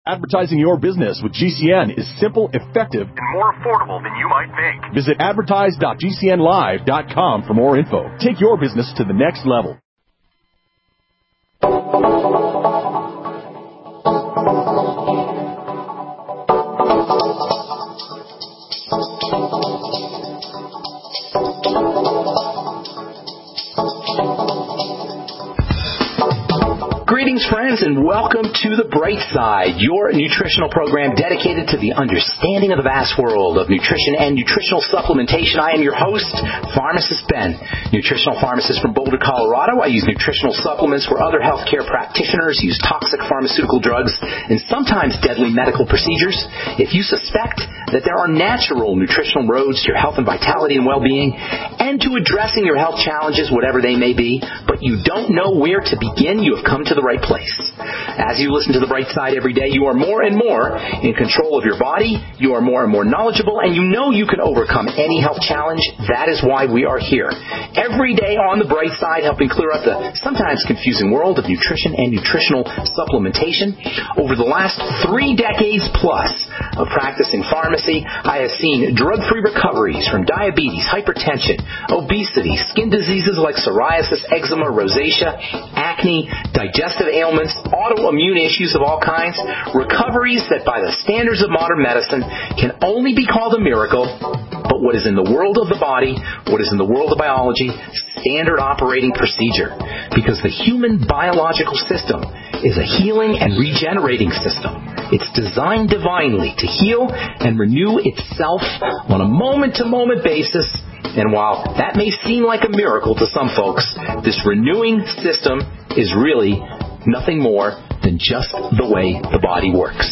Advertising your business with GCN is simple, effective, and more affordable than you might think. Visit advertise.gcnlive.com for more info. Take your business to the next level. Greetings, friends, and welcome to The Bright Side, your nutritional program dedicated to the understanding of the vast world of nutrition and nutritional supplementation. I am your host, Pharmacist Ben, nutritional pharmacist from Boulder, Colorado. I use nutritional supplements where other healthcare practitioners use toxic pharmaceutical drugs and sometimes deadly medical procedures. If you suspect that there are natural nutritional roads to your health and vitality and well-being and to addressing your health challenges, whatever they may be, but you don't know where to begin, you have come to the right place. As you listen to The Bright Side every day, you are more and more in control of your body, you are more and more knowledgeable, and you know you can overcome any health challenge. That is why we are here. Every day on The Bright Side, helping clear up the sometimes confusing world of nutrition and nutritional supplementation. Over the last 3 decades plus of practicing pharmacy, I have seen drug-free recoveries from diabetes, hypertension, obesity, skin diseases like psoriasis, eczema, rosacea, acne, digestive ailments, autoimmune issues of all kinds, recoveries that by the standards of modern medicine can only be called a miracle, but what is in the world of the body, what is in the world of biology, standard operating procedure. Because the human biological system is a healing and regenerating system. It's designed divinely to heal and renew itself on a moment-to-moment basis. And while that may seem like a miracle to some folks, this renewing system is really nothing more than just the way the body works.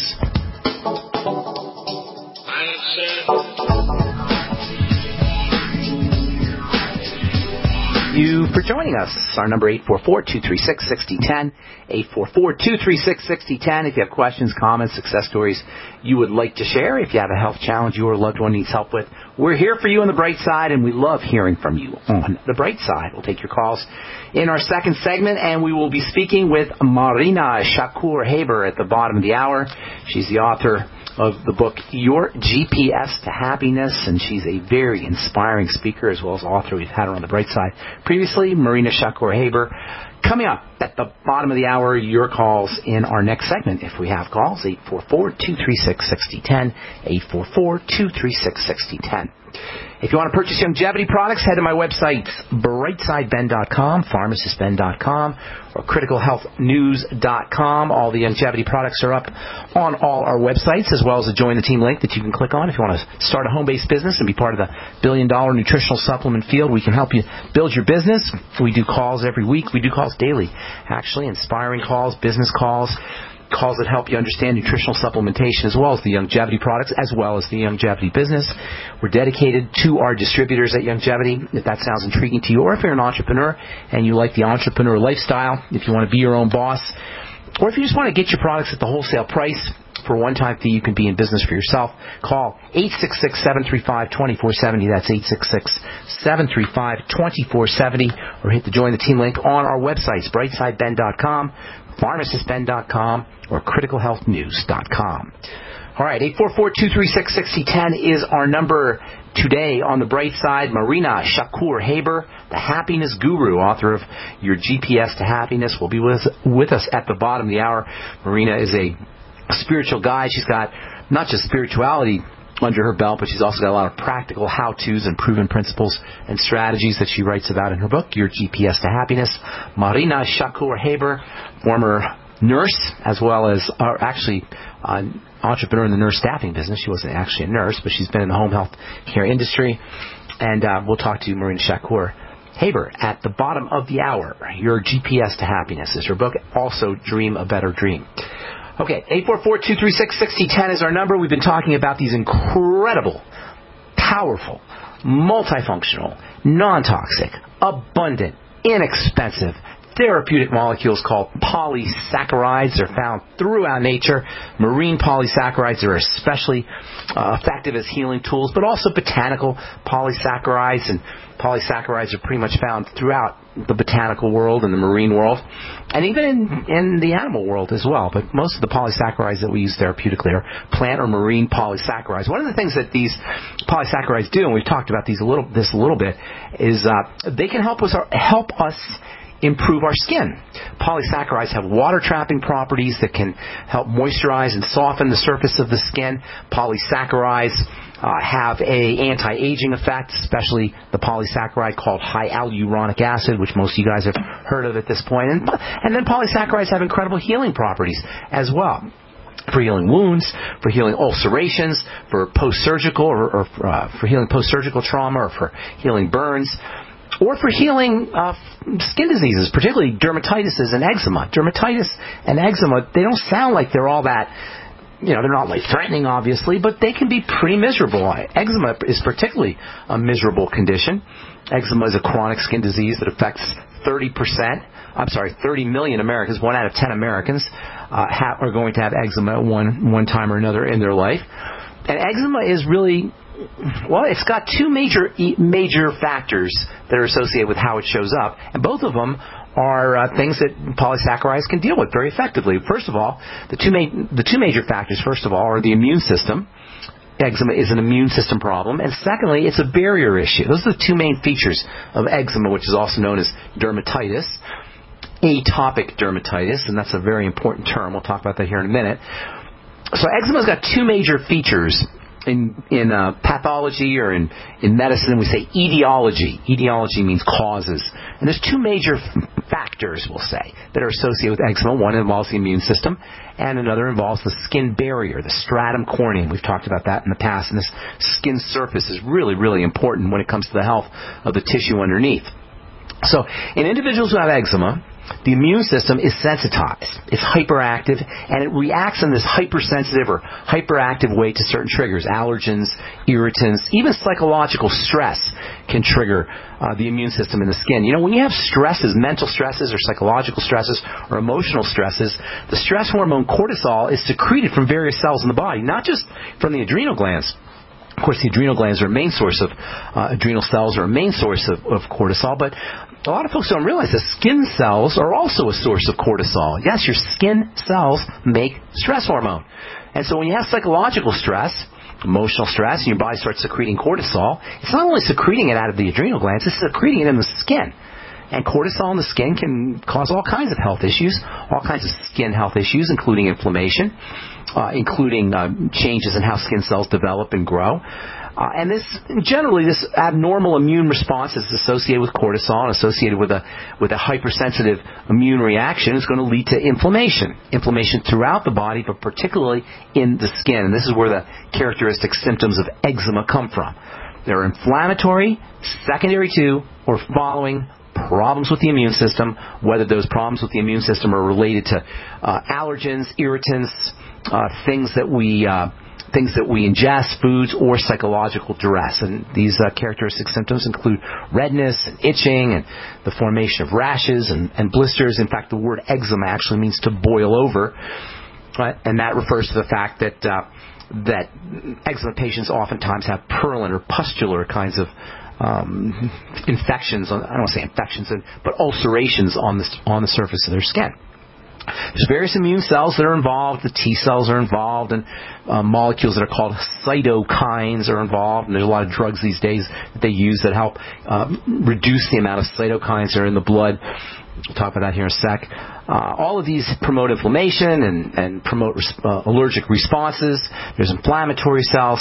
You for joining us. Our number 844-236-6010, 844-236-6010. If you have questions, comments, success stories you would like to share, if you have a health challenge your loved one needs help with, we're here for you on The Bright Side, and we love hearing from you on The Bright Side. We'll take your calls in our second segment, and we will be speaking with Marina Shakur Haber at the bottom of the hour. She's the author of the book Your GPS to Happiness, and she's a very inspiring speaker as well as author. We've had her on The Bright Side previously, Marina Shakur Haber. Coming up at the bottom of the hour, your calls in our next segment. If we have calls, 844-236-6010, 844-236-6010. If you want to purchase longevity products, head to my website, brightsideben.com, pharmacistben.com, or criticalhealthnews.com. All the longevity products are up on all our websites, as well as a Join the Team link that you can click on. If you want to start a home-based business and be part of the billion-dollar nutritional supplement field, we can help you build your business. We do calls every week. We do calls daily, actually, inspiring calls, business calls that help you understand nutritional supplementation, as well as the longevity products, as well as the longevity business. We're dedicated to our distributors at Longevity, if that sounds intriguing to you, or if you're an entrepreneur and you like the entrepreneur lifestyle, if you want to be your own boss, or if you just want to get your products at the wholesale price for a one-time fee, you can be in business for yourself. Call 866-735-2470. That's 866-735-2470. Or hit the Join the Team link on our websites, brightsideben.com, pharmacistben.com, or criticalhealthnews.com. All right, 844-236-6010 is our number today. On The Bright Side, Marina Shakur Haber, the happiness guru, author of Your GPS to Happiness, will be with us at the bottom of the hour. Marina is a spiritual guide. She's got not just spirituality under her belt, but she's also got a lot of practical how-tos and proven principles and strategies that she writes about in her book, Your GPS to Happiness. Marina Shakur Haber, former nurse, as well as actually an entrepreneur in the nurse staffing business. She wasn't actually a nurse, but she's been in the home health care industry. And we'll talk to Marina Shakur Haber at the bottom of the hour. Your GPS to Happiness is her book. Also, Dream a Better Dream. Okay, 844-236-6010 is our number. We've been talking about these incredible, powerful, multifunctional, non-toxic, abundant, inexpensive, therapeutic molecules called polysaccharides. They're found throughout nature. Marine polysaccharides are especially effective as healing tools, but also botanical polysaccharides, and polysaccharides are pretty much found throughout the botanical world and the marine world, and even in the animal world as well. But most of the polysaccharides that we use therapeutically are plant or marine polysaccharides. One of the things that these polysaccharides do, and we've talked about this a little bit, is they can help us improve our skin. Polysaccharides have water-trapping properties that can help moisturize and soften the surface of the skin. Polysaccharides have a anti-aging effect, especially the polysaccharide called hyaluronic acid, which most of you guys have heard of at this point. And then polysaccharides have incredible healing properties as well, for healing wounds, for healing ulcerations, for post-surgical or for healing post-surgical trauma, or for healing burns, or for healing skin diseases, particularly dermatitis and eczema. Dermatitis and eczema, they don't sound like they're all that, they're not life-threatening, obviously, but they can be pretty miserable. Eczema is particularly a miserable condition. Eczema is a chronic skin disease that affects 30 million Americans. 1 out of 10 Americans are going to have eczema at one time or another in their life. And eczema is really, it's got two major factors that are associated with how it shows up, and both of them are things that polysaccharides can deal with very effectively. First of all, the two major factors, first of all, are the immune system. Eczema is an immune system problem. And secondly, it's a barrier issue. Those are the two main features of eczema, which is also known as dermatitis. Atopic dermatitis, and that's a very important term. We'll talk about that here in a minute. So eczema's got two major features. In pathology or in medicine, we say etiology. Etiology means causes. And there's two major factors, we'll say, that are associated with eczema. One involves the immune system, and another involves the skin barrier, the stratum corneum. We've talked about that in the past, and this skin surface is really, really important when it comes to the health of the tissue underneath. So in individuals who have eczema, the immune system is sensitized. It's hyperactive, and it reacts in this hypersensitive or hyperactive way to certain triggers, allergens, irritants, even psychological stress can trigger the immune system in the skin. When you have stresses, mental stresses or psychological stresses or emotional stresses, the stress hormone cortisol is secreted from various cells in the body, not just from the adrenal glands. Of course, the adrenal glands are a main source of adrenal cells are a main source of cortisol, but a lot of folks don't realize that skin cells are also a source of cortisol. Yes, your skin cells make stress hormone. And so when you have psychological stress, emotional stress, and your body starts secreting cortisol, it's not only secreting it out of the adrenal glands, it's secreting it in the skin. And cortisol in the skin can cause all kinds of health issues, all kinds of skin health issues, including inflammation, including changes in how skin cells develop and grow. And this abnormal immune response is associated with cortisol and associated with a hypersensitive immune reaction is going to lead to inflammation. Inflammation throughout the body, but particularly in the skin. And this is where the characteristic symptoms of eczema come from. They're inflammatory, secondary to, or following problems with the immune system, whether those problems with the immune system are related to allergens, irritants, things that we ingest, foods, or psychological duress. And these characteristic symptoms include redness, and itching, and the formation of rashes and blisters. In fact, the word eczema actually means to boil over, right? And that refers to the fact that eczema patients oftentimes have purulent or pustular kinds of infections. I don't want to say infections, but ulcerations on the surface of their skin. There's various immune cells that are involved. The T cells are involved, and molecules that are called cytokines are involved. And there's a lot of drugs these days that they use that help reduce the amount of cytokines that are in the blood. We'll talk about that here in a sec. All of these promote inflammation and promote allergic responses. There's inflammatory cells.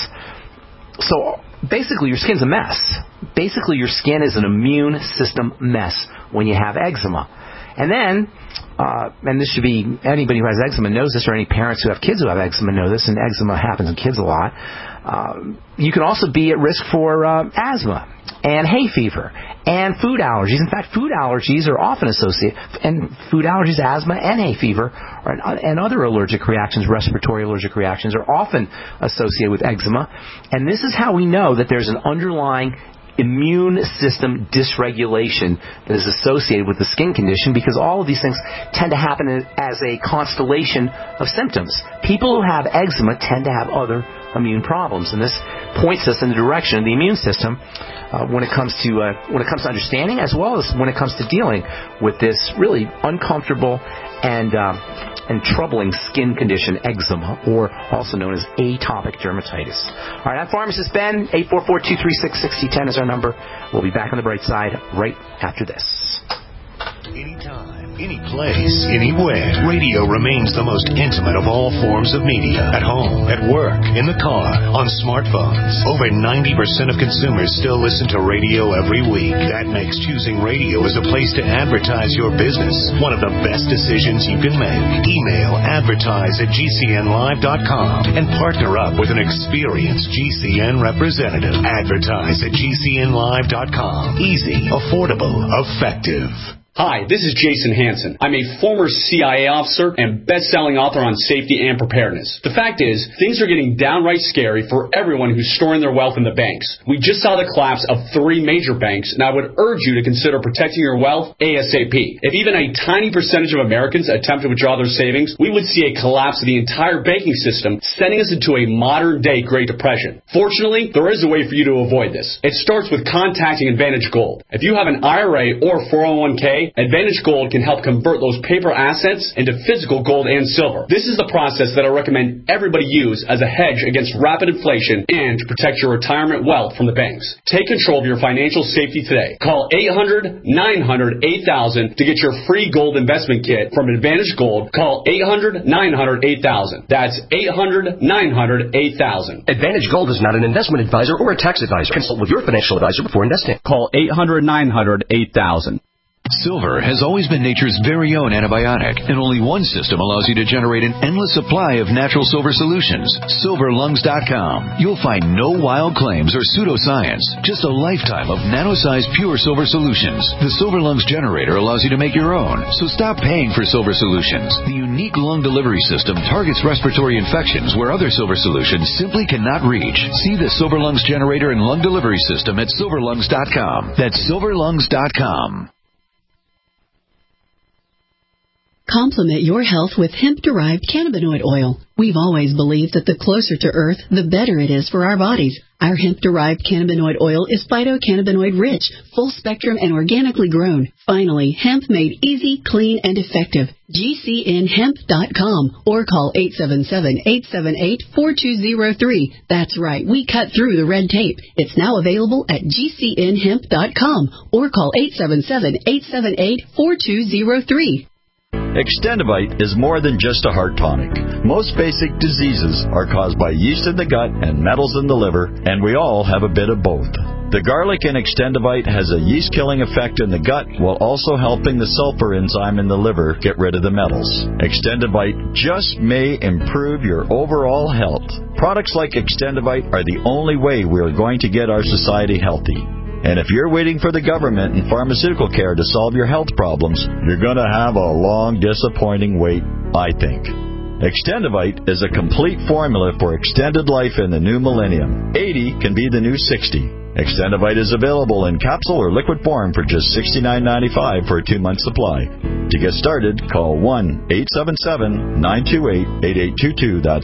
So basically, your skin's a mess. Basically, your skin is an immune system mess when you have eczema. And then, and this should be, anybody who has eczema knows this, or any parents who have kids who have eczema know this, and eczema happens in kids a lot. You can also be at risk for asthma and hay fever and food allergies. In fact, food allergies are often associated, and food allergies, asthma, and hay fever, and other allergic reactions, respiratory allergic reactions, are often associated with eczema. And this is how we know that there's an underlying immune system dysregulation that is associated with the skin condition, because all of these things tend to happen as a constellation of symptoms. People who have eczema tend to have other immune problems, and this points us in the direction of the immune system when it comes to understanding, as well as when it comes to dealing with this really uncomfortable and troubling skin condition, eczema, or also known as atopic dermatitis. All right, I'm Pharmacist Ben. 844-236-6010 is our number. We'll be back on the bright side right after this. Anytime, any place, anywhere, radio remains the most intimate of all forms of media. At home, at work, in the car, on smartphones. Over 90% of consumers still listen to radio every week. That makes choosing radio as a place to advertise your business one of the best decisions you can make. Email advertise@gcnlive.com and partner up with an experienced GCN representative. Advertise at gcnlive.com. Easy, affordable, effective. Hi, this is Jason Hansen. I'm a former CIA officer and best-selling author on safety and preparedness. The fact is, things are getting downright scary for everyone who's storing their wealth in the banks. We just saw the collapse of 3 major banks, and I would urge you to consider protecting your wealth ASAP. If even a tiny percentage of Americans attempt to withdraw their savings, we would see a collapse of the entire banking system, sending us into a modern-day Great Depression. Fortunately, there is a way for you to avoid this. It starts with contacting Advantage Gold. If you have an IRA or 401k, Advantage Gold can help convert those paper assets into physical gold and silver. This is the process that I recommend everybody use as a hedge against rapid inflation and to protect your retirement wealth from the banks. Take control of your financial safety today. Call 800-900-8000 to get your free gold investment kit from Advantage Gold. Call 800-900-8000. That's 800-900-8000. Advantage Gold is not an investment advisor or a tax advisor. Consult with your financial advisor before investing. Call 800-900-8000. Silver has always been nature's very own antibiotic, and only one system allows you to generate an endless supply of natural silver solutions. SilverLungs.com. You'll find no wild claims or pseudoscience, just a lifetime of nano-sized pure silver solutions. The Silver Lungs generator allows you to make your own, so stop paying for silver solutions. The unique lung delivery system targets respiratory infections where other silver solutions simply cannot reach. See the Silver Lungs generator and lung delivery system at SilverLungs.com. That's SilverLungs.com. Complement your health with hemp-derived cannabinoid oil. We've always believed that the closer to Earth, the better it is for our bodies. Our hemp-derived cannabinoid oil is phytocannabinoid-rich, full-spectrum, and organically grown. Finally, hemp made easy, clean, and effective. GCNhemp.com or call 877-878-4203. That's right, we cut through the red tape. It's now available at GCNhemp.com or call 877-878-4203. Extendivite is more than just a heart tonic. Most basic diseases are caused by yeast in the gut and metals in the liver, and we all have a bit of both. The garlic in Extendivite has a yeast-killing effect in the gut while also helping the sulfur enzyme in the liver get rid of the metals. Extendivite just may improve your overall health. Products like Extendivite are the only way we are going to get our society healthy. And if you're waiting for the government and pharmaceutical care to solve your health problems, you're going to have a long, disappointing wait, I think. Extendivite is a complete formula for extended life in the new millennium. 80 can be the new 60. Extendivite is available in capsule or liquid form for just $69.95 for a 2-month supply. To get started, call 1-877-928-8822. That's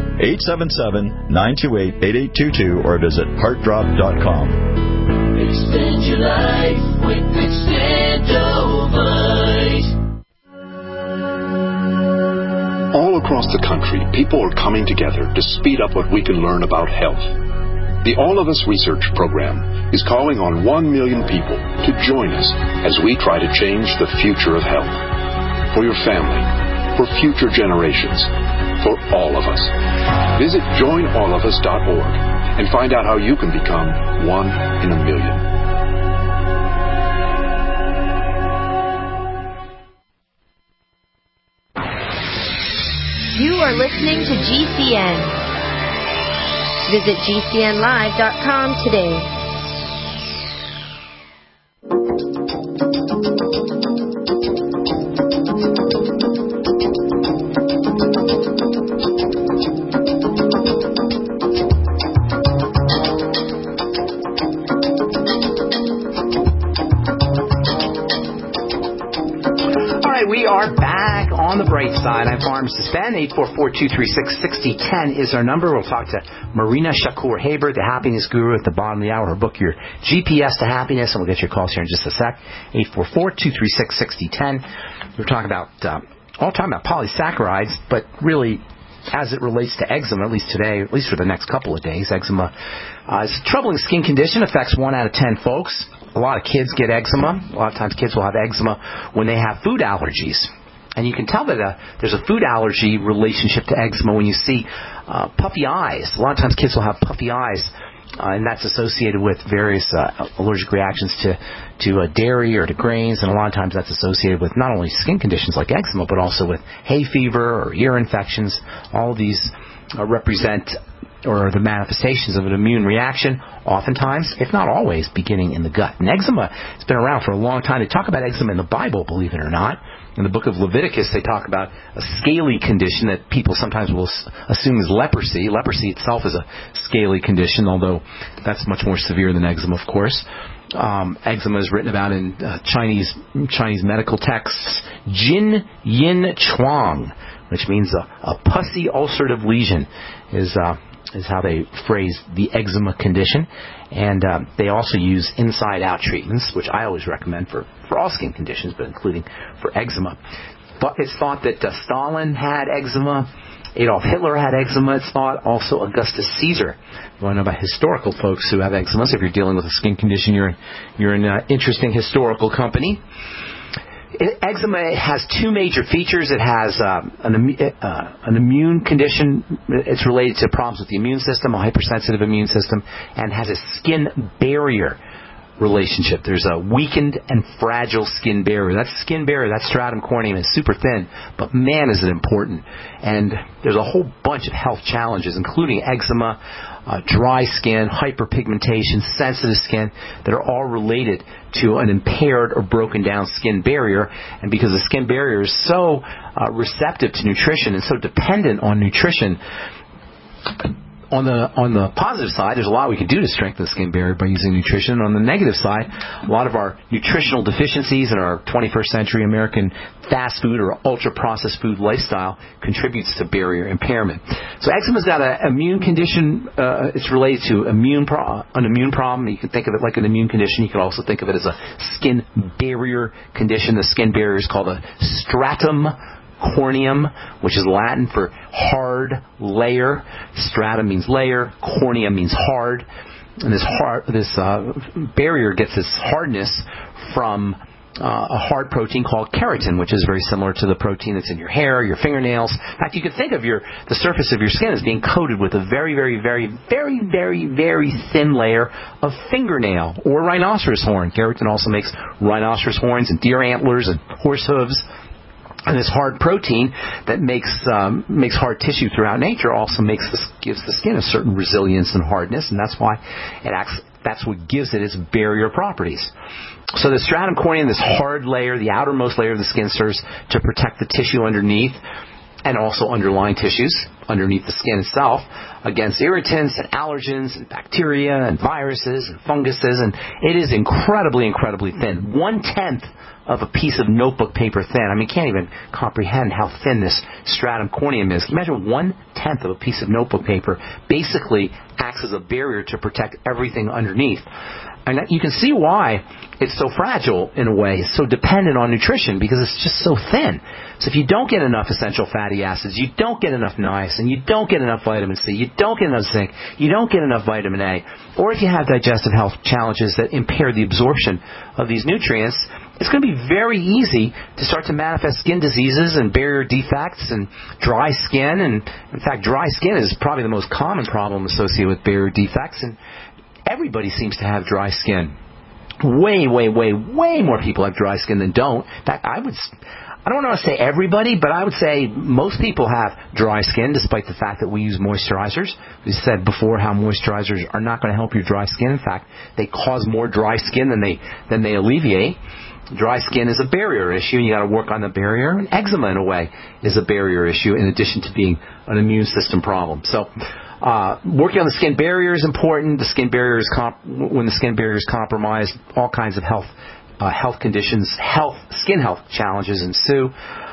1-877-928-8822 or visit heartdrop.com. Extend your life with Extendovite. All across the country, people are coming together to speed up what we can learn about health. The All of Us Research Program is calling on 1 million people to join us as we try to change the future of health. For your family, for future generations, for all of us. Visit joinallofus.org and find out how you can become 1 in a million. You are listening to GCN. Visit GCNlive.com today. Side. I'm Pharmacist Ben. 844-236-6010 is our number. We'll talk to Marina Shakur Haber, the happiness guru, at the bottom of the hour. Her book, Your GPS to Happiness, and we'll get your calls here in just a sec. 844-236-6010. We're talking about polysaccharides, but really, as it relates to eczema, at least today, at least for the next couple of days, eczema is a troubling skin condition, affects 1 out of 10 folks. A lot of kids get eczema. A lot of times kids will have eczema when they have food allergies. And you can tell that there's a food allergy relationship to eczema when you see puffy eyes. A lot of times kids will have puffy eyes, and that's associated with various allergic reactions to dairy or to grains, and a lot of times that's associated with not only skin conditions like eczema, but also with hay fever or ear infections. All of these represent or the manifestations of an immune reaction, oftentimes, if not always, beginning in the gut. And eczema has been around for a long time. They talk about eczema in the Bible, believe it or not. In the book of Leviticus, they talk about a scaly condition that people sometimes will assume is leprosy. Leprosy itself is a scaly condition, although that's much more severe than eczema, of course. Eczema is written about in Chinese medical texts. Jin Yin Chuang, which means a pussy ulcerative lesion, is how they phrase the eczema condition. And they also use inside-out treatments, which I always recommend for all skin conditions, but including for eczema. But it's thought that Stalin had eczema, Adolf Hitler had eczema. It's thought also Augustus Caesar. You want to know about historical folks who have eczema. So if you're dealing with a skin condition, you're in interesting historical company. Eczema has two major features. It has an immune condition. It's related to problems with the immune system, a hypersensitive immune system, and has a skin barrier relationship. There's a weakened and fragile skin barrier. That skin barrier, that stratum corneum, is super thin, but man, is it important. And there's a whole bunch of health challenges, including eczema, dry skin, hyperpigmentation, sensitive skin, that are all related to an impaired or broken down skin barrier. And because the skin barrier is so receptive to nutrition and so dependent on nutrition, on the positive side, there's a lot we can do to strengthen the skin barrier by using nutrition. On the negative side, a lot of our nutritional deficiencies in our 21st century American fast food or ultra-processed food lifestyle contributes to barrier impairment. So eczema's got an immune condition. It's related to an immune problem. You can think of it like an immune condition. You can also think of it as a skin barrier condition. The skin barrier is called a stratum corneum, which is Latin for hard layer. Stratum means layer. Corneum means hard. And this barrier gets its hardness from a hard protein called keratin, which is very similar to the protein that's in your hair, your fingernails. In fact, you can think of the surface of your skin as being coated with a very, very, very, very, very, very thin layer of fingernail or rhinoceros horn. Keratin also makes rhinoceros horns and deer antlers and horse hooves. And this hard protein that makes hard tissue throughout nature also gives the skin a certain resilience and hardness, and that's why that's what gives it its barrier properties. So the stratum corneum, this hard layer, the outermost layer of the skin, serves to protect the tissue underneath and also underlying tissues underneath the skin itself against irritants and allergens and bacteria and viruses and funguses, and it is incredibly, incredibly thin. 1/10 of a piece of notebook paper thin. I mean, you can't even comprehend how thin this stratum corneum is. Can you imagine 1/10 of a piece of notebook paper basically acts as a barrier to protect everything underneath? And you can see why it's so fragile in a way. It's so dependent on nutrition because it's just so thin. So if you don't get enough essential fatty acids, you don't get enough niacin, you don't get enough vitamin C, you don't get enough zinc, you don't get enough vitamin A, or if you have digestive health challenges that impair the absorption of these nutrients, it's going to be very easy to start to manifest skin diseases and barrier defects and dry skin. And in fact, dry skin is probably the most common problem associated with barrier defects. And everybody seems to have dry skin. Way, way, way, way more people have dry skin than don't. In fact, I don't want to say everybody, but I would say most people have dry skin, despite the fact that we use moisturizers. We said before how moisturizers are not going to help your dry skin. In fact, they cause more dry skin than they alleviate. Dry skin is a barrier issue, and you got to work on the barrier. And eczema, in a way, is a barrier issue, in addition to being an immune system problem. So, working on the skin barrier is important. The skin barrier when the skin barrier is compromised, all kinds of health conditions, skin health challenges ensue.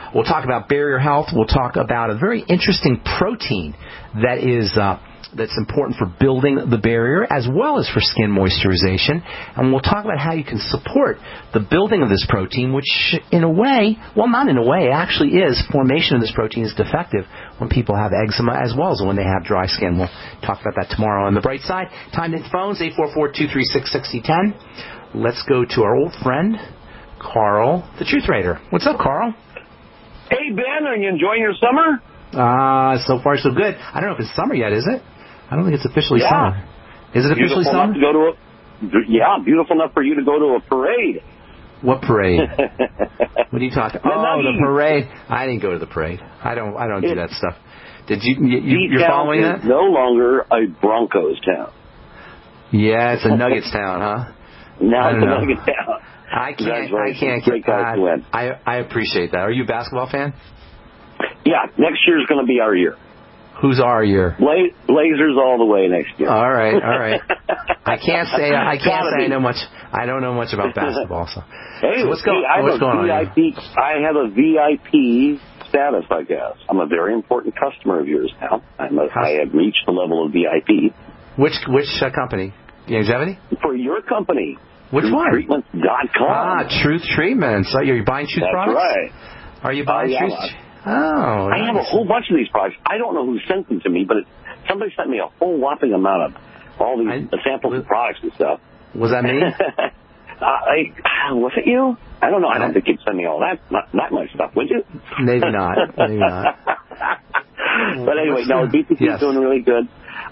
We'll talk about barrier health. We'll talk about a very interesting protein that is that's important for building the barrier as well as for skin moisturization. And we'll talk about how you can support the building of this protein, which in a way, well, not in a way, actually is, formation of this protein is defective when people have eczema as well as when they have dry skin. We'll talk about that tomorrow on The Bright Side. Time to phones, 844-236-6010. Let's go to our old friend, Carl, the Truth Raider. What's up, Carl? Hey, Ben, are you enjoying your summer? So far so good. I don't know if it's summer yet, is it? I don't think it's officially summer. Is it officially summer? Beautiful enough for you to go to a parade. What parade? What are you talking? Oh, the parade. I didn't go to the parade. I don't do that stuff. Did you? You're following that? It's no longer a Broncos town. Yeah, it's a Nuggets town, huh? Now it's a Nuggets town. I appreciate that. Are you a basketball fan? Yeah, next year's going to be our year. Who's our year? Blazers all the way next year. All right. I can't say I know much. I don't know much about basketball. So, hey, what's going on? I have a VIP status, I guess. I'm a very important customer of yours now. I have reached the level of VIP. Which company? Longevity? For your company. Which one? TruthTreatments.com. Truth Treatments. So you're buying Truth products? That's right. Are you buying Truth? I have a whole bunch of these products. I don't know who sent them to me, but somebody sent me a whole whopping amount of all these samples of products and stuff. Was that me? Was it you? I don't know. I don't think you'd send me all that much stuff, would you? Maybe not. But anyway, no, BPC is doing really good.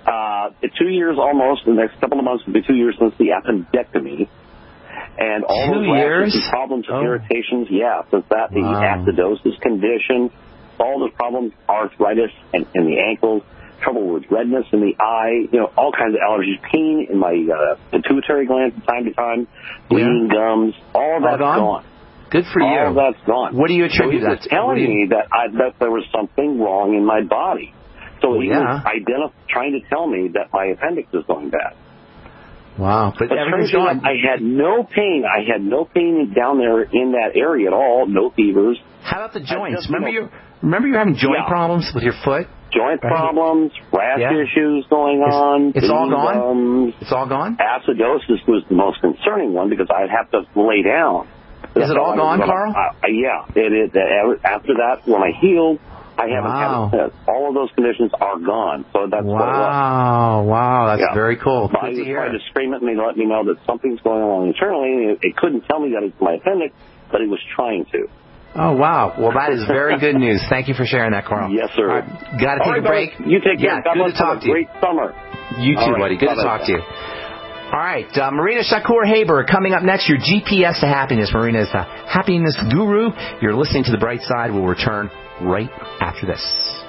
2 years almost. The next couple of months will be 2 years since the appendectomy. And all those rashes and problems and irritations, since that, the acidosis condition, all those problems, arthritis and in the ankles, trouble with redness in the eye, all kinds of allergies, pain in my pituitary gland from time to time, bleeding gums, all that's gone. Good for you. All that's gone. What do you attribute that to? Telling me that there was something wrong in my body. So he was trying to tell me that my appendix is going bad. Wow. But everything's gone. I had no pain. I had no pain down there in that area at all. No fevers. How about the joints? Remember you were having joint problems with your foot? Joint problems, rash issues going on. It's all gone? It's all gone? Acidosis was the most concerning one because I'd have to lay down. Is it all gone, Carl? Yeah. It is. After that, when I healed, I haven't had all of those conditions are gone. So that's what it was. Wow, that's very cool. Good to hear. He tried to scream at me to let me know that something's going on internally. It couldn't tell me that it's my appendix, but it was trying to. Oh, wow. Well, that is very good news. Thank you for sharing that, Carl. Yes, sir. Right, got to take a break. You take care. God good to talk to you. Great summer. You too, buddy. Good to talk to you. All right, Marina Shakur Haber coming up next, your GPS to happiness. Marina is a happiness guru. You're listening to The Bright Side. We'll return right after this.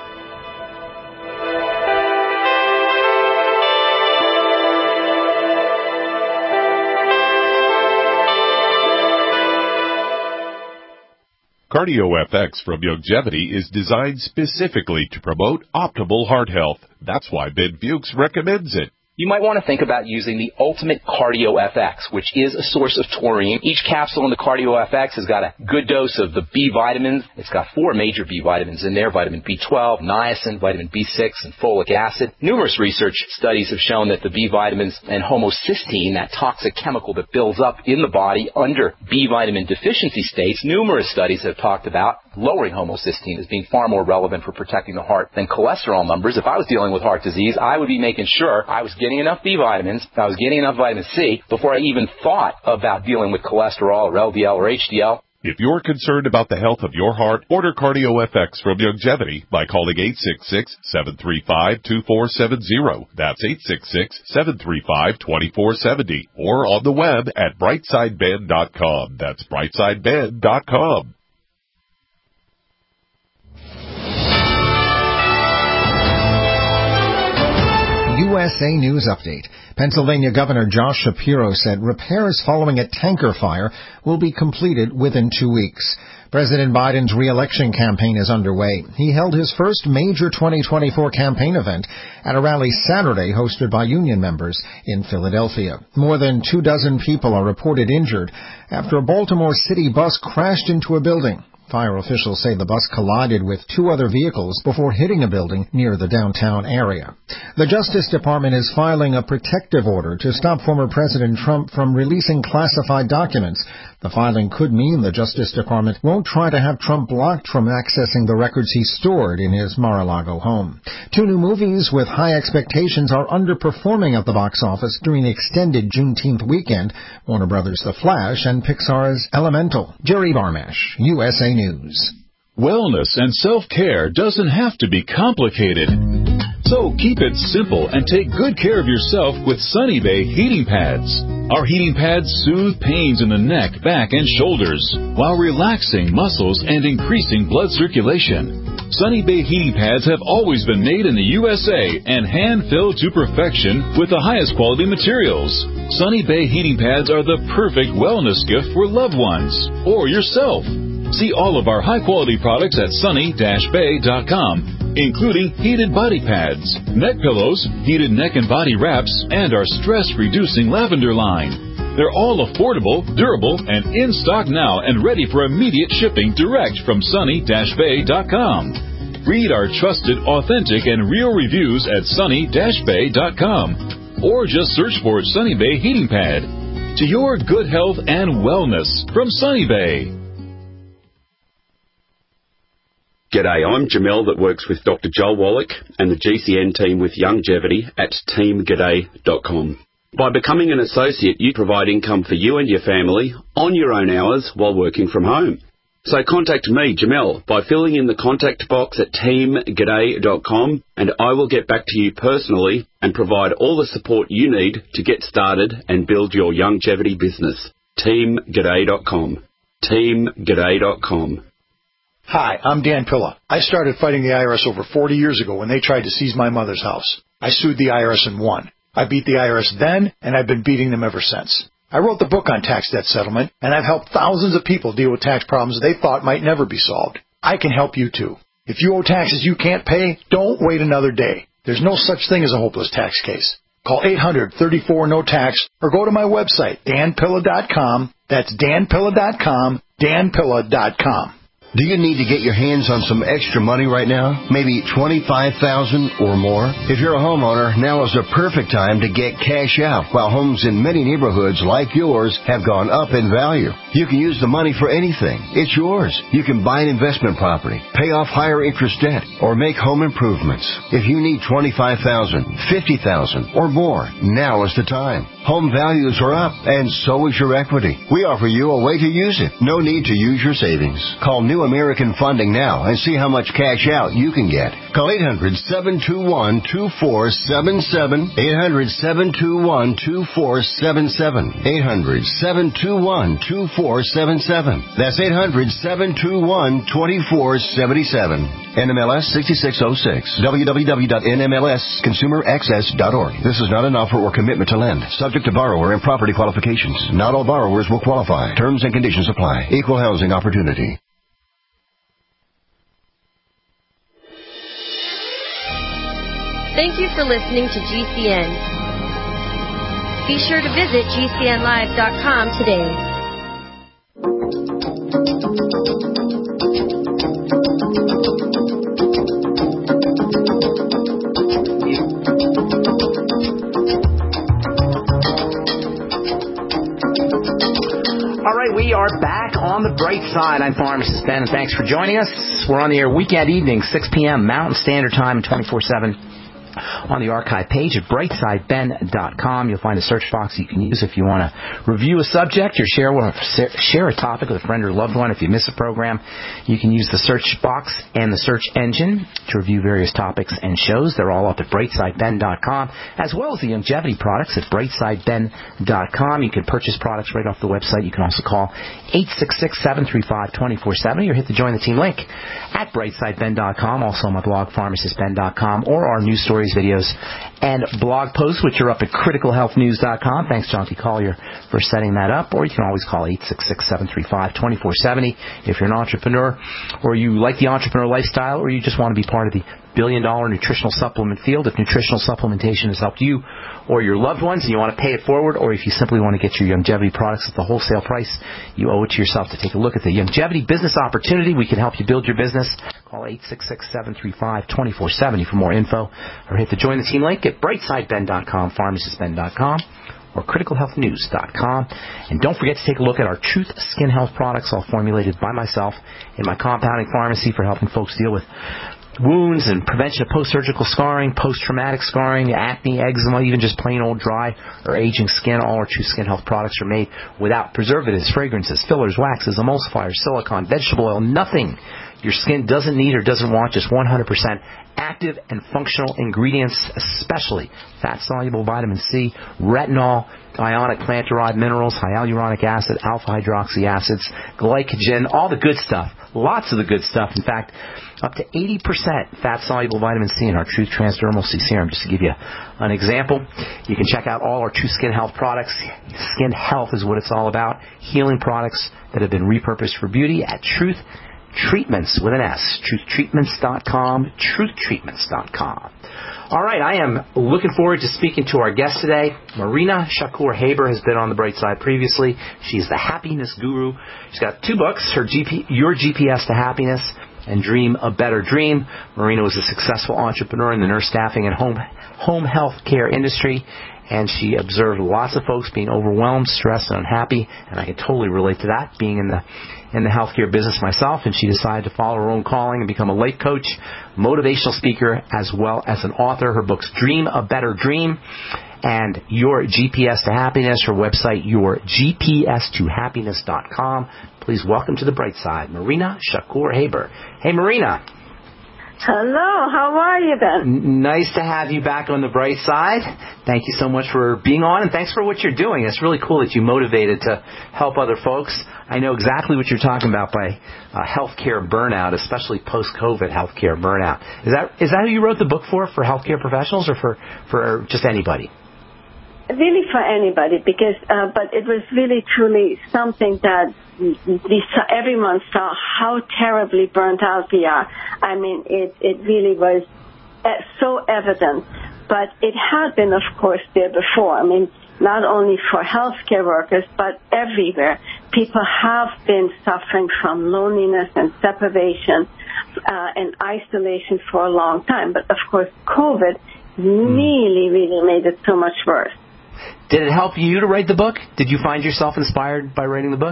CardioFX from Longevity is designed specifically to promote optimal heart health. That's why Ben Fuchs recommends it. You might want to think about using the Ultimate CardioFX, which is a source of taurine. Each capsule in the CardioFX has got a good dose of the B vitamins. It's got 4 major B vitamins in there: vitamin B12, niacin, vitamin B6, and folic acid. Numerous research studies have shown that the B vitamins and homocysteine, that toxic chemical that builds up in the body under B vitamin deficiency states, numerous studies have talked about lowering homocysteine as being far more relevant for protecting the heart than cholesterol numbers. If I was dealing with heart disease, I would be making sure I was getting enough B vitamins, I was getting enough vitamin C before I even thought about dealing with cholesterol or LDL or HDL. If you're concerned about the health of your heart, order CardioFX from Longevity by calling 866-735-2470. That's 866-735-2470. Or on the web at brightsideben.com. That's brightsideben.com. USA News Update. Pennsylvania Governor Josh Shapiro said repairs following a tanker fire will be completed within 2 weeks. President Biden's re-election campaign is underway. He held his first major 2024 campaign event at a rally Saturday hosted by union members in Philadelphia. More than 24 people are reported injured after a Baltimore City bus crashed into a building. Fire officials say the bus collided with two other vehicles before hitting a building near the downtown area. The Justice Department is filing a protective order to stop former President Trump from releasing classified documents. The filing could mean the Justice Department won't try to have Trump blocked from accessing the records he stored in his Mar-a-Lago home. Two new movies with high expectations are underperforming at the box office during the extended Juneteenth weekend. Warner Brothers' The Flash and Pixar's Elemental. Jerry Barmash, USA News. Wellness and self-care doesn't have to be complicated. So keep it simple and take good care of yourself with Sunny Bay heating pads. Our heating pads soothe pains in the neck, back, and shoulders while relaxing muscles and increasing blood circulation. Sunny Bay heating pads have always been made in the USA and hand-filled to perfection with the highest quality materials. Sunny Bay heating pads are the perfect wellness gift for loved ones or yourself. See all of our high-quality products at sunny-bay.com, including heated body pads, neck pillows, heated neck and body wraps, and our stress-reducing lavender line. They're all affordable, durable, and in stock now and ready for immediate shipping direct from sunny-bay.com. Read our trusted, authentic, and real reviews at sunny-bay.com, or just search for Sunny Bay Heating Pad. To your good health and wellness from Sunny Bay. G'day, I'm Jamel that works with Dr. Joel Wallach and the GCN team with Longevity at teamg'day.com. By becoming an associate, you provide income for you and your family on your own hours while working from home. So contact me, Jamel, by filling in the contact box at teamg'day.com, and I will get back to you personally and provide all the support you need to get started and build your longevity business. teamg'day.com. teamg'day.com. Hi, I'm Dan Pilla. I started fighting the IRS over 40 years ago when they tried to seize my mother's house. I sued the IRS and won. I beat the IRS then, and I've been beating them ever since. I wrote the book on tax debt settlement, and I've helped thousands of people deal with tax problems they thought might never be solved. I can help you too. If you owe taxes you can't pay, don't wait another day. There's no such thing as a hopeless tax case. Call 800-34-NO-TAX or go to my website, danpilla.com. That's danpilla.com, danpilla.com. Do you need to get your hands on some extra money right now? Maybe $25,000 or more? If you're a homeowner, now is the perfect time to get cash out while homes in many neighborhoods like yours have gone up in value. You can use the money for anything. It's yours. You can buy an investment property, pay off higher interest debt, or make home improvements. If you need $25,000, $50,000 or more, now is the time. Home values are up, and so is your equity. We offer you a way to use it. No need to use your savings. Call New American Funding now and see how much cash out you can get. Call 800-721-2477. 800-721-2477. 800-721-2477. That's 800-721-2477. NMLS 6606. www.nmlsconsumeraccess.org. This is not an offer or commitment to lend. Subject to borrower and property qualifications. Not all borrowers will qualify. Terms and conditions apply. Equal housing opportunity. Thank you for listening to GCN. Be sure to visit GCNlive.com today. All right, we are back on the bright side. I'm Pharmacist Ben, and thanks for joining us. We're on the air weekend evenings, 6 p.m. Mountain Standard Time, 24/7. On the archive page at brightsideben.com, you'll find a search box you can use if you want to review a subject or share a topic with a friend or loved one. If you miss a program, you can use the search box and the search engine to review various topics and shows. They're all up at brightsideben.com, as well as the longevity products at brightsideben.com. You can purchase products right off the website. You can also call 866-735-2470 or hit the Join the Team link at brightsideben.com, also on my blog, pharmacistben.com, or our news stories, videos, and blog posts, which are up at criticalhealthnews.com. Thanks, John T. Collier, for setting that up. Or you can always call 866-735-2470 if you're an entrepreneur, or you like the entrepreneur lifestyle, or you just want to be part of the billion-dollar nutritional supplement field. If nutritional supplementation has helped you or your loved ones and you want to pay it forward, or if you simply want to get your Youngevity products at the wholesale price, you owe it to yourself to take a look at the Youngevity business opportunity. We can help you build your business. Call 866-735-2470 for more info, or hit the Join the Team link at brightsideben.com, pharmacistben.com, or criticalhealthnews.com. And don't forget to take a look at our Truth Skin Health products, all formulated by myself in my compounding pharmacy for helping folks deal with wounds and prevention of post-surgical scarring, post-traumatic scarring, acne, eczema, even just plain old dry or aging skin. All our Truth Skin Health products are made without preservatives, fragrances, fillers, waxes, emulsifiers, silicone, vegetable oil, nothing your skin doesn't need or doesn't want, just 100% active and functional ingredients, especially fat-soluble vitamin C, retinol, ionic plant-derived minerals, hyaluronic acid, alpha-hydroxy acids, glycogen, all the good stuff, lots of the good stuff. In fact, up to 80% fat-soluble vitamin C in our Truth Transdermal C Serum. Just to give you an example, you can check out all our Truth Skin Health products. Skin health is what it's all about. Healing products that have been repurposed for beauty at Truth Treatments with an S. TruthTreatments.com. TruthTreatments.com. All right, I am looking forward to speaking to our guest today. Marina Shakur Haber has been on the Bright Side previously. She's the happiness guru. She's got 2 books, Your GPS to Happiness and Dream a Better Dream. Marina was a successful entrepreneur in the nurse staffing and home health care industry, and she observed lots of folks being overwhelmed, stressed, and unhappy, and I can totally relate to that, being in the healthcare business myself. And she decided to follow her own calling and become a life coach, motivational speaker, as well as an author. Her books, Dream a Better Dream and Your GPS to Happiness. Her website, yourgpstohappiness.com. Please welcome to the Bright Side, Marina Shakur Haber. Hey, Marina. Hello, how are you then? Nice to have you back on the Bright Side. Thank you so much for being on, and thanks for what you're doing. It's really cool that you motivated to help other folks. I know exactly what you're talking about by healthcare burnout, especially post-COVID healthcare burnout. Is that who you wrote the book for healthcare professionals, or for just anybody? Really for anybody, because but it was really truly something that everyone saw how terribly burnt out we are. I mean, it really was so evident, but it had been, of course, there before. I mean, not only for healthcare workers, but everywhere. People have been suffering from loneliness and separation and isolation for a long time. But, of course, COVID really, really made it so much worse. Did it help you to write the book? Did you find yourself inspired by writing the book?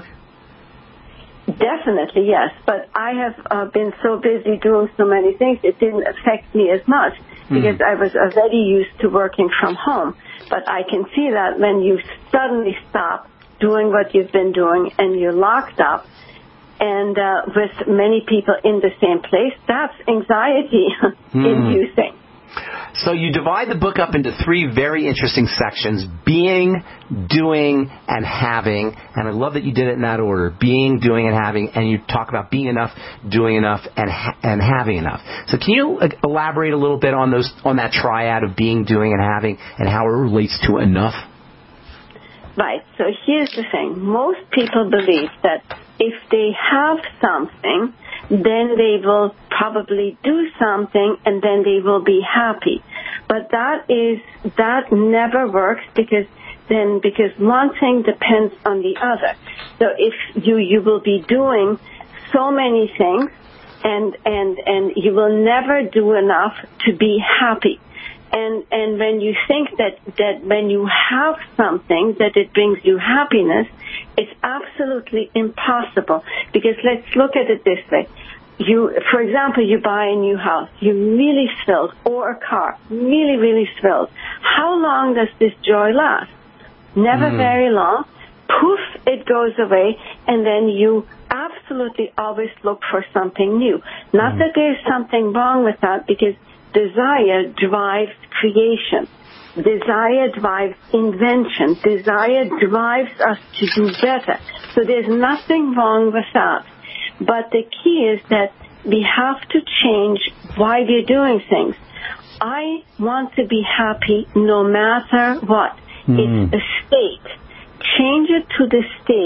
Definitely, yes. But I have been so busy doing so many things, it didn't affect me as much because I was already used to working from home. But I can see that when you suddenly stop doing what you've been doing and you're locked up and with many people in the same place, that's anxiety-inducing. So you divide the book up into 3 very interesting sections: being, doing, and having. And I love that you did it in that order: being, doing, and having. And you talk about being enough, doing enough, and having enough. So can you elaborate a little bit on that triad of being, doing, and having, and how it relates to enough? Right. So here's the thing: most people believe that if they have something, then they will probably do something and then they will be happy. But that never works because one thing depends on the other. So if you will be doing so many things and you will never do enough to be happy. And when you think that when you have something that it brings you happiness, it's absolutely impossible. Because let's look at it this way. For example, you buy a new house, you're really thrilled, or a car, really, really thrilled. How long does this joy last? Never very long. Poof, it goes away, and then you absolutely always look for something new. Not that there's something wrong with that, because desire drives creation. Desire drives invention. Desire drives us to do better. So there's nothing wrong with that. But the key is that we have to change why we're doing things. I want to be happy no matter what. It's a state. Change it to the state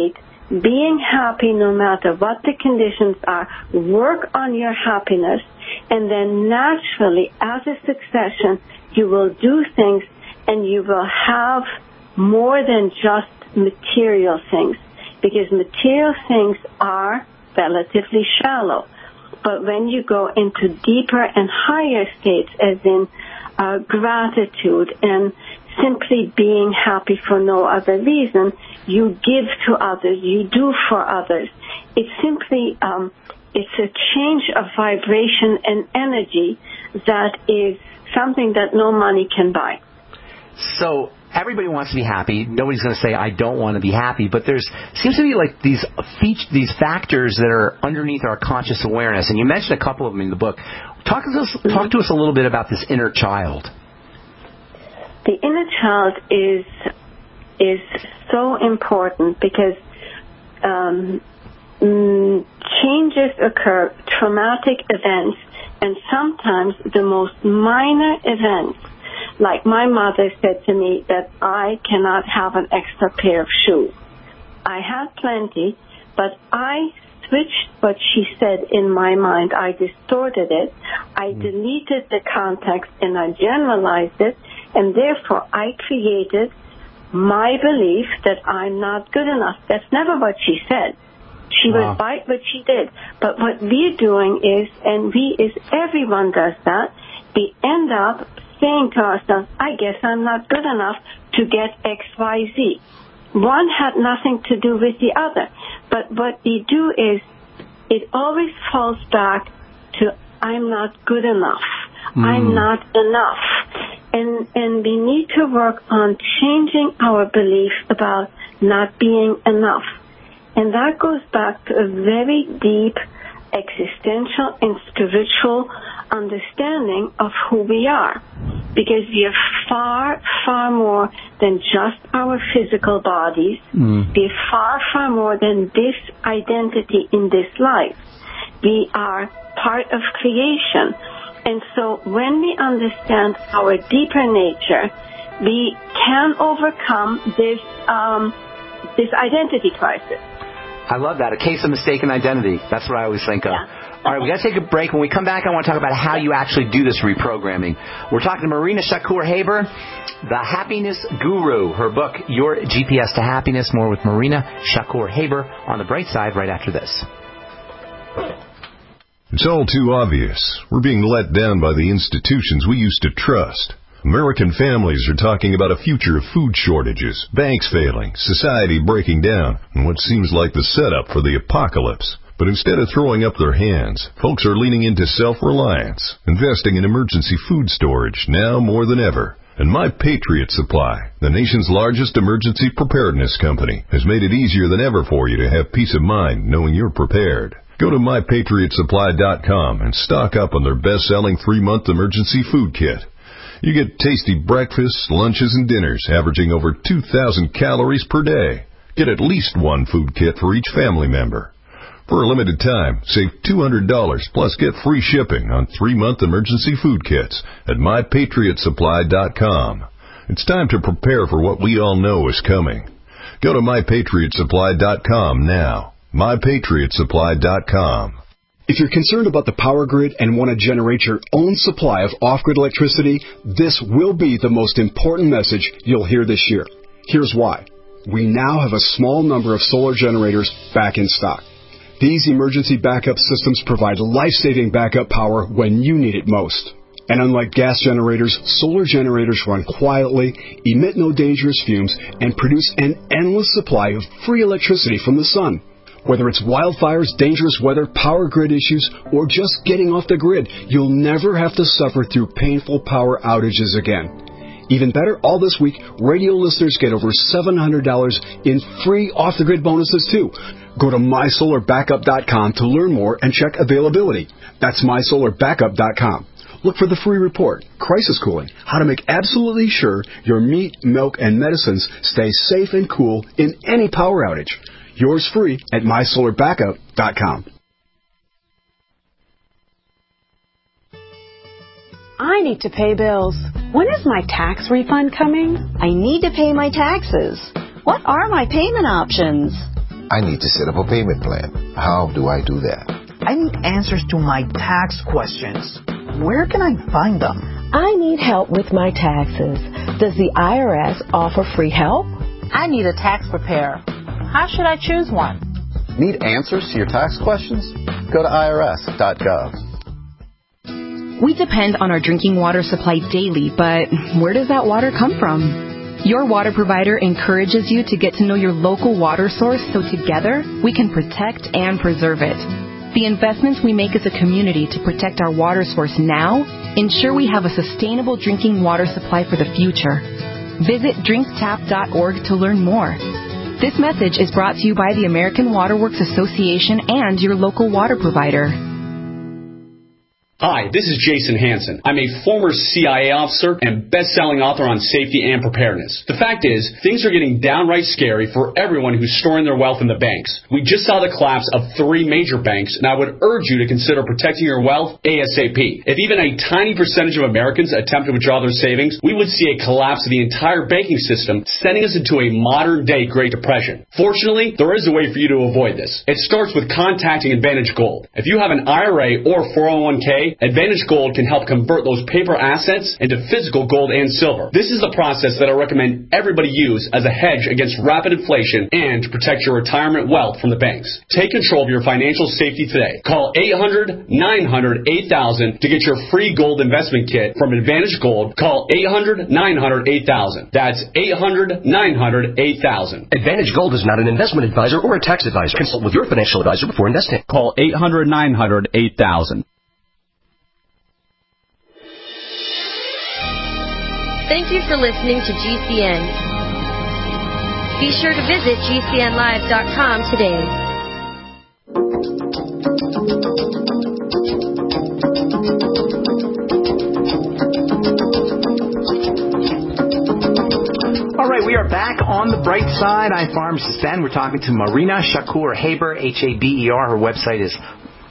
being happy no matter what the conditions are, work on your happiness, and then naturally, as a succession, you will do things and you will have more than just material things, because material things are relatively shallow. But when you go into deeper and higher states, as in gratitude and simply being happy for no other reason, you give to others, you do for others. It's simply, it's a change of vibration and energy that is something that no money can buy. So everybody wants to be happy. Nobody's going to say, I don't want to be happy. But there seems to be like these factors that are underneath our conscious awareness. And you mentioned a couple of them in the book. Talk to us a little bit about this inner child. The inner child is so important because changes occur, traumatic events, and sometimes the most minor events. Like my mother said to me that I cannot have an extra pair of shoes. I had plenty, but I switched what she said in my mind. I distorted it. I deleted the context and I generalized it, and therefore I created my belief that I'm not good enough. That's never what she said. She was right what she did. But what we're doing is, and everyone does that, we end up saying to ourselves, I guess I'm not good enough to get X, Y, Z. One had nothing to do with the other. But what we do is, it always falls back to, I'm not good enough. I'm not enough. And we need to work on changing our belief about not being enough. And that goes back to a very deep existential and spiritual understanding of who we are. Because we are far, far more than just our physical bodies. We are far, far more than this identity in this life. We are part of creation. And so when we understand our deeper nature, we can overcome this identity crisis. I love that. A case of mistaken identity. That's what I always think of. All right, we got to take a break. When we come back, I want to talk about how you actually do this reprogramming. We're talking to Marina Shakur-Haber, the happiness guru. Her book, Your GPS to Happiness. More with Marina Shakur-Haber on The Bright Side right after this. It's all too obvious. We're being let down by the institutions we used to trust. American families are talking about a future of food shortages, banks failing, society breaking down, and what seems like the setup for the apocalypse. But instead of throwing up their hands, folks are leaning into self-reliance, investing in emergency food storage now more than ever. And My Patriot Supply, the nation's largest emergency preparedness company, has made it easier than ever for you to have peace of mind knowing you're prepared. Go to MyPatriotSupply.com and stock up on their best-selling 3-month emergency food kit. You get tasty breakfasts, lunches, and dinners averaging over 2,000 calories per day. Get at least one food kit for each family member. For a limited time, save $200 plus get free shipping on 3-month emergency food kits at MyPatriotSupply.com. It's time to prepare for what we all know is coming. Go to MyPatriotSupply.com now. MyPatriotSupply.com. If you're concerned about the power grid and want to generate your own supply of off-grid electricity, this will be the most important message you'll hear this year. Here's why. We now have a small number of solar generators back in stock. These emergency backup systems provide life-saving backup power when you need it most. And unlike gas generators, solar generators run quietly, emit no dangerous fumes, and produce an endless supply of free electricity from the sun. Whether it's wildfires, dangerous weather, power grid issues, or just getting off the grid, you'll never have to suffer through painful power outages again. Even better, all this week, radio listeners get over $700 in free off-the-grid bonuses, too. Go to MySolarBackup.com to learn more and check availability. That's MySolarBackup.com. Look for the free report, Crisis Cooling, how to make absolutely sure your meat, milk, and medicines stay safe and cool in any power outage. Yours free at MySolarBackup.com. I need to pay bills. When is my tax refund coming? I need to pay my taxes. What are my payment options? I need to set up a payment plan. How do I do that? I need answers to my tax questions. Where can I find them? I need help with my taxes. Does the IRS offer free help? I need a tax preparer. How should I choose one? Need answers to your tax questions? Go to irs.gov. We depend on our drinking water supply daily, but where does that water come from? Your water provider encourages you to get to know your local water source so together we can protect and preserve it. The investments we make as a community to protect our water source now ensure we have a sustainable drinking water supply for the future. Visit drinktap.org to learn more. This message is brought to you by the American Water Works Association and your local water provider. Hi, this is Jason Hansen. I'm a former CIA officer and best-selling author on safety and preparedness. The fact is, things are getting downright scary for everyone who's storing their wealth in the banks. We just saw the collapse of 3 major banks, and I would urge you to consider protecting your wealth ASAP. If even a tiny percentage of Americans attempt to withdraw their savings, we would see a collapse of the entire banking system, sending us into a modern-day Great Depression. Fortunately, there is a way for you to avoid this. It starts with contacting Advantage Gold. If you have an IRA or 401k, Advantage Gold can help convert those paper assets into physical gold and silver. This is the process that I recommend everybody use as a hedge against rapid inflation and to protect your retirement wealth from the banks. Take control of your financial safety today. Call 800-900-8000 to get your free gold investment kit from Advantage Gold. Call 800-900-8000. That's 800-900-8000. Advantage Gold is not an investment advisor or a tax advisor. Consult with your financial advisor before investing. Call 800-900-8000. Thank you for listening to GCN. Be sure to visit GCNlive.com today. All right, we are back on the bright side. I'm Pharmacist Ben. We're talking to Marina Shakur Haber, Haber. Her website is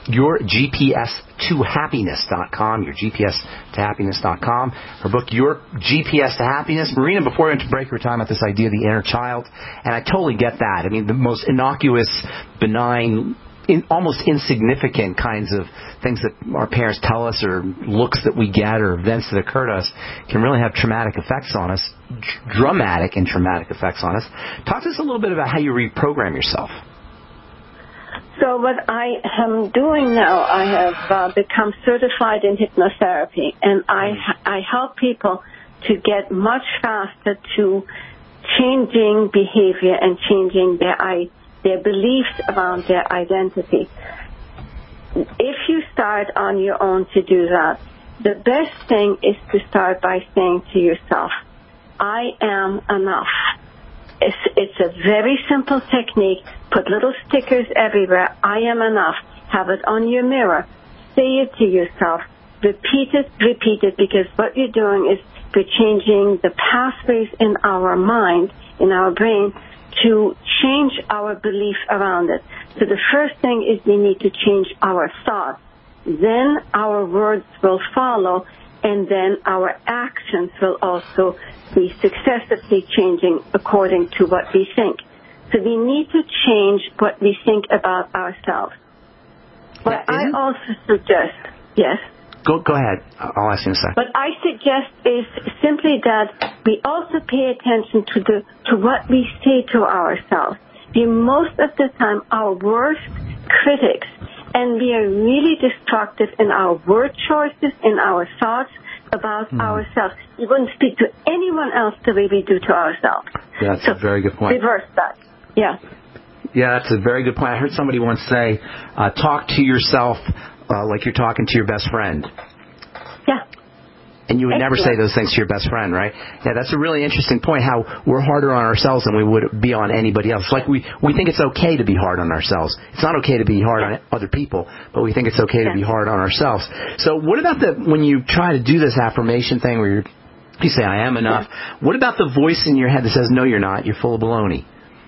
YourGPS2Happiness.com, YourGPS2Happiness.com. Her book, Your GPS to Happiness. Marina, before we went to break, we were talking about this idea of the inner child, and I totally get that. I mean, the most innocuous, benign, almost insignificant kinds of things that our parents tell us or looks that we get or events that occur to us can really have traumatic effects on us, dramatic and traumatic effects on us. Talk to us a little bit about how you reprogram yourself. So what I am doing now, I have become certified in hypnotherapy, and I help people to get much faster to changing behavior and changing their beliefs around their identity. If you start on your own to do that, the best thing is to start by saying to yourself, I am enough. It's a very simple technique. Put little stickers everywhere. I am enough. Have it on your mirror. Say it to yourself. Repeat it, because what you're doing is we're changing the pathways in our mind, in our brain, to change our belief around it. So the first thing is we need to change our thoughts. Then our words will follow, and then our actions will also be successively changing according to what we think. So we need to change what we think about ourselves. But I also suggest, yes? Go ahead. I'll ask you in a second. What I suggest is simply that we also pay attention to what we say to ourselves. We're most of the time our worst critics, and we are really destructive in our word choices, in our thoughts about ourselves. We wouldn't speak to anyone else the way we do to ourselves. Yeah, that's a very good point. Reverse that. Yeah. Yeah, that's a very good point. I heard somebody once say, talk to yourself like you're talking to your best friend. Yeah. And you would never say those things to your best friend, right? Yeah, that's a really interesting point, how we're harder on ourselves than we would be on anybody else. Like we think it's okay to be hard on ourselves. It's not okay to be hard on other people, but we think it's okay to be hard on ourselves. So what about when you try to do this affirmation thing where you say, I am enough, what about the voice in your head that says, no, you're not, you're full of baloney?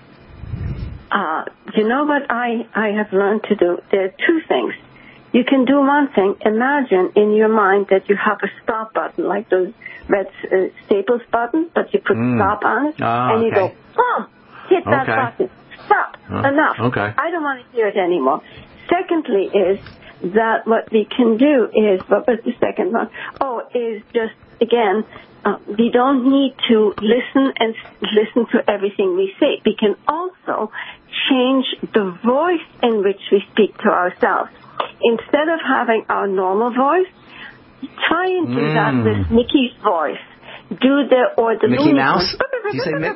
You know what I have learned to do? There are two things. You can do one thing. Imagine in your mind that you have a stop button, like those red Staples button, but you put stop on it, and you go, hit that button, stop. Enough. Okay. I don't want to hear it anymore. Secondly is that what we can do is, what was the second one? Is just, again, we don't need to listen to everything we say. We can also change the voice in which we speak to ourselves. Instead of having our normal voice, try and do that with Mickey's voice. Do the Mickey Mouse? Do you say Mickey?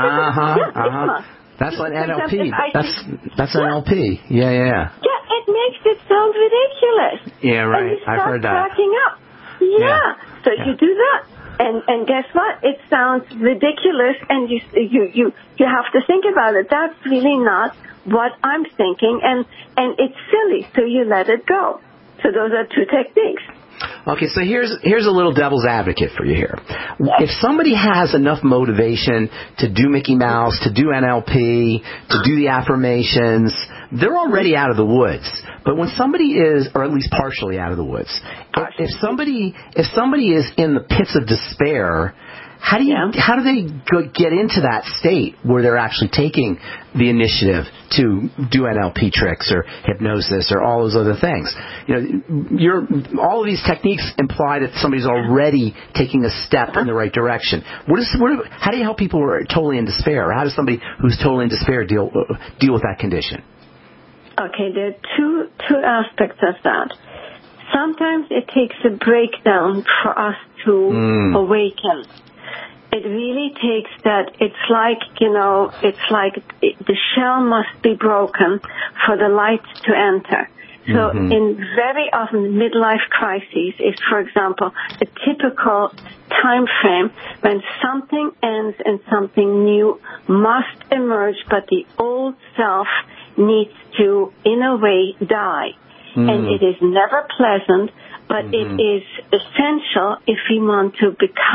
Yes, That's an NLP. That's an NLP. Yeah. Yeah, it makes it sound ridiculous. Yeah, right. And you start I've heard that. cracking up. Yeah. So you do that. And guess what? It sounds ridiculous, and you have to think about it. That's really not what I'm thinking, and it's silly, so you let it go. So those are two techniques. Okay, so here's a little devil's advocate for you here. If somebody has enough motivation to do Mickey Mouse, to do NLP, to do the affirmations, they're already out of the woods. But when somebody is, or at least partially out of the woods, if somebody is in the pits of despair, how do they get into that state where they're actually taking the initiative to do NLP tricks or hypnosis or all those other things? All of these techniques imply that somebody's already taking a step in the right direction. How do you help people who are totally in despair? Or how does somebody who's totally in despair deal with that condition? Okay, there are two aspects of that. Sometimes it takes a breakdown for us to awaken. It really takes that. It's like the shell must be broken for the light to enter. So in very often midlife crises is, for example, a typical time frame when something ends and something new must emerge, but the old self needs to, in a way, die. And it is never pleasant, but it is essential if we want to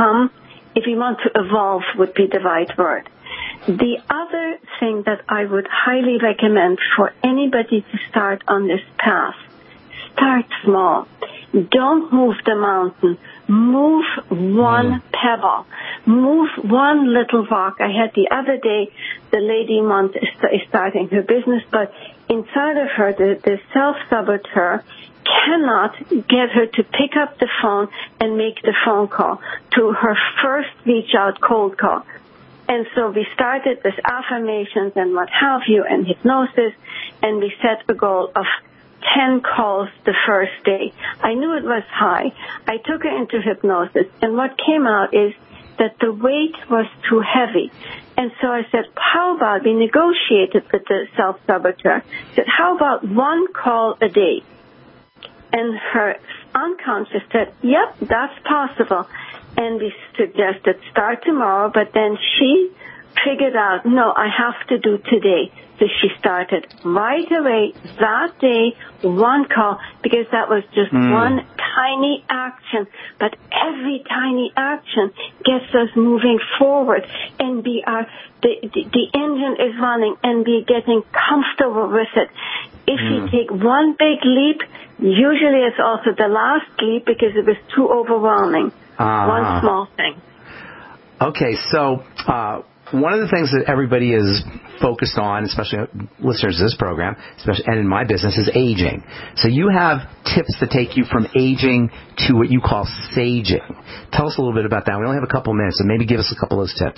evolve would be the right word. The other thing that I would highly recommend for anybody to start on this path, start small. Don't move the mountain. Move one pebble. Move one little rock. I had the other day, the lady is starting her business, but inside of her, the self-saboteur cannot get her to pick up the phone and make the phone call to her first reach-out cold call. And so we started with affirmations and what have you and hypnosis, and we set a goal of 10 calls the first day. I knew it was high. I took her into hypnosis, and what came out is that the weight was too heavy. And so I said, how about, we negotiated with the self-saboteur, said, how about one call a day? And her unconscious said, yep, that's possible. And we suggested start tomorrow, but then she figured out, no, I have to do today. So she started right away that day, one call, because that was just one tiny action. But every tiny action gets us moving forward, and the engine is running, and we're getting comfortable with it. If you take one big leap, usually it's also the last leap because it was too overwhelming. One small thing. Okay, so one of the things that everybody is focused on, especially listeners to this program, and in my business, is aging. So you have tips to take you from aging to what you call saging. Tell us a little bit about that. We only have a couple minutes, so maybe give us a couple of those tips.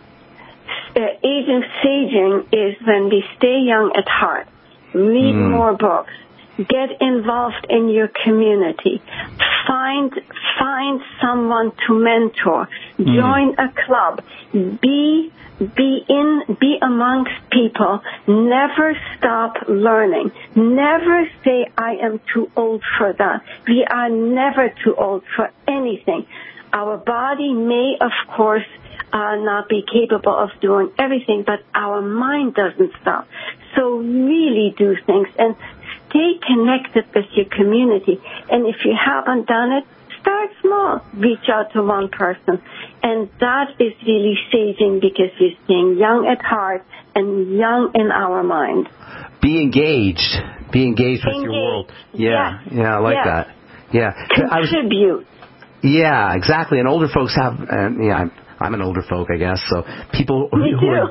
Saging is when we stay young at heart. Read more books. Get involved in your community. Find someone to mentor. Join a club. Be amongst people. Never stop learning. Never say, I am too old for that. We are never too old for anything. Our body may, of course, not be capable of doing everything, but our mind doesn't stop. So really do things and stay connected with your community. And if you haven't done it, start small. Reach out to one person. And that is really saging because we're staying young at heart and young in our mind. Be engaged. Be engaged with your world. Yeah, I like that. Yeah. Contribute. Yeah, exactly. And older folks have, I'm I'm an older folk, I guess. So people who are,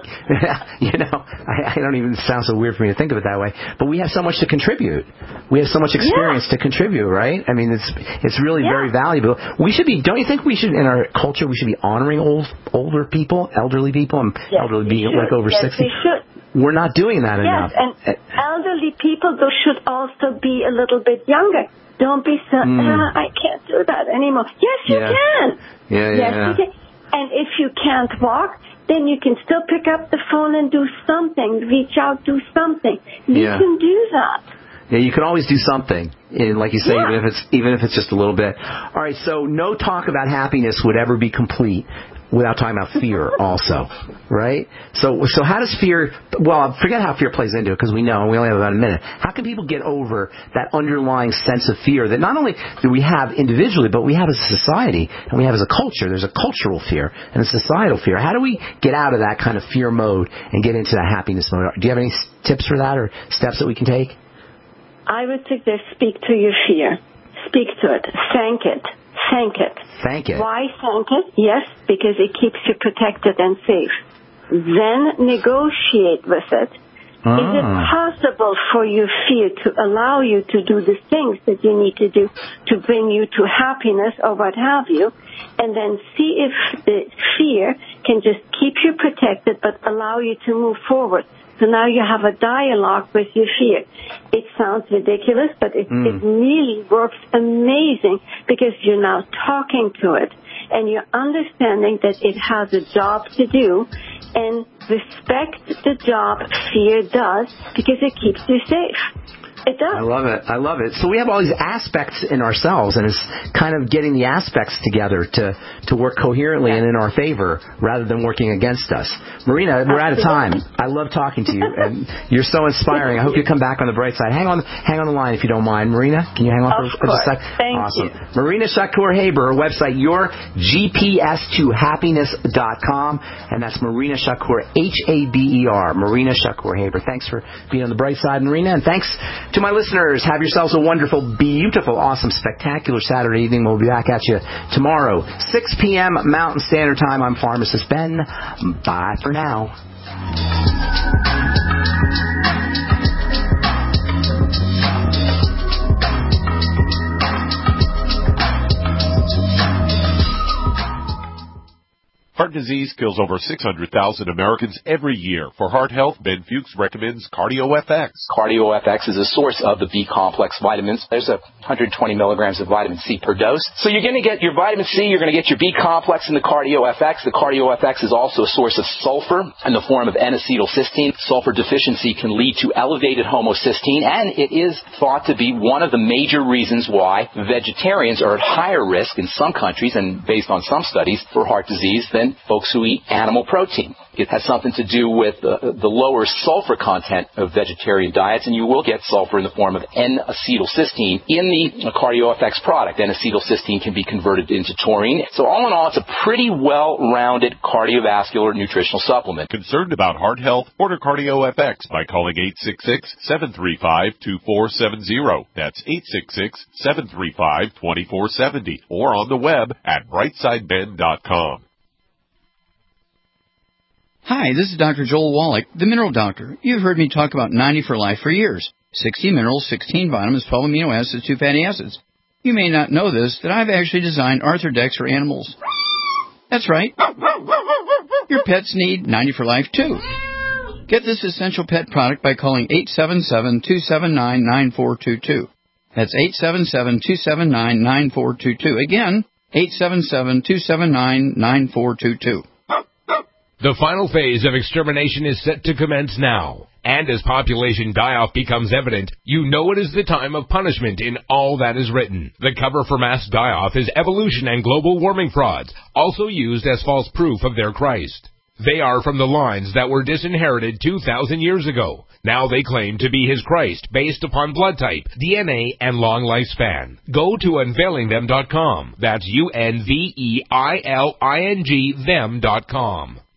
I don't even sound so weird for me to think of it that way. But we have so much to contribute. We have so much experience to contribute, right? I mean, it's really very valuable. We should be. Don't you think we should, in our culture, we should be honoring older people, elderly people, and elderly being like over 60? We should. We're not doing that enough. Yes, and elderly people should also be a little bit younger. Don't be so, I can't do that anymore. Yes, you can. Yes, you can. And if you can't walk, then you can still pick up the phone and do something. Reach out, do something. You can do that. Yeah, you can always do something, and like you say, even if it's just a little bit. All right, so no talk about happiness would ever be complete without talking about fear also, right? So how does fear, well, forget how fear plays into it, because we know, and we only have about a minute. How can people get over that underlying sense of fear that not only do we have individually, but we have as a society, and we have as a culture? There's a cultural fear and a societal fear. How do we get out of that kind of fear mode and get into that happiness mode? Do you have any tips for that or steps that we can take? I would suggest speak to your fear. Speak to it. Thank it. Thank it. Thank it. Why thank it? Yes, because it keeps you protected and safe. Then negotiate with it. Is it possible for your fear to allow you to do the things that you need to do to bring you to happiness or what have you? And then see if the fear can just keep you protected but allow you to move forward. So now you have a dialogue with your fear. It sounds ridiculous, but it really works amazing because you're now talking to it and you're understanding that it has a job to do, and respect the job fear does because it keeps you safe. It does. I love it. I love it. So we have all these aspects in ourselves, and it's kind of getting the aspects together to work coherently and in our favor rather than working against us. Marina, we're out of time. I love talking to you, and you're so inspiring. I hope you come back on the bright side. Hang on the line if you don't mind. Marina, can you hang on for just a sec? Thank you. Marina Shakur Haber, her website, yourgps2happiness.com, and that's Marina Shakur, Haber, Marina Shakur Haber. Thanks for being on the bright side, Marina, and thanks to my listeners. Have yourselves a wonderful, beautiful, awesome, spectacular Saturday evening. We'll be back at you tomorrow, 6 p.m. Mountain Standard Time. I'm Pharmacist Ben. Bye for now. Heart disease kills over 600,000 Americans every year. For heart health, Ben Fuchs recommends CardioFX. CardioFX is a source of the B-complex vitamins. There's 120 milligrams of vitamin C per dose. So you're going to get your vitamin C, you're going to get your B-complex in the CardioFX. The CardioFX is also a source of sulfur in the form of N-acetylcysteine. Sulfur deficiency can lead to elevated homocysteine, and it is thought to be one of the major reasons why vegetarians are at higher risk in some countries, and based on some studies, for heart disease than folks who eat animal protein. It has something to do with the lower sulfur content of vegetarian diets, and you will get sulfur in the form of N-acetylcysteine in the CardioFX product. N-acetylcysteine can be converted into taurine. So all in all, it's a pretty well-rounded cardiovascular nutritional supplement. Concerned about heart health? Order CardioFX by calling 866-735-2470. That's 866-735-2470. Or on the web at brightsideben.com. Hi, this is Dr. Joel Wallach, the Mineral Doctor. You've heard me talk about 90 for Life for years. 60 minerals, 16 vitamins, 12 amino acids, 2 fatty acids. You may not know this, that I've actually designed Arthrodex for animals. That's right. Your pets need 90 for Life, too. Get this essential pet product by calling 877-279-9422. That's 877-279-9422. Again, 877-279-9422. The final phase of extermination is set to commence now. And as population die-off becomes evident, you know it is the time of punishment in all that is written. The cover for mass die-off is evolution and global warming frauds, also used as false proof of their Christ. They are from the lines that were disinherited 2,000 years ago. Now they claim to be his Christ based upon blood type, DNA, and long lifespan. Go to unveilingthem.com. That's UNVEILING them.com.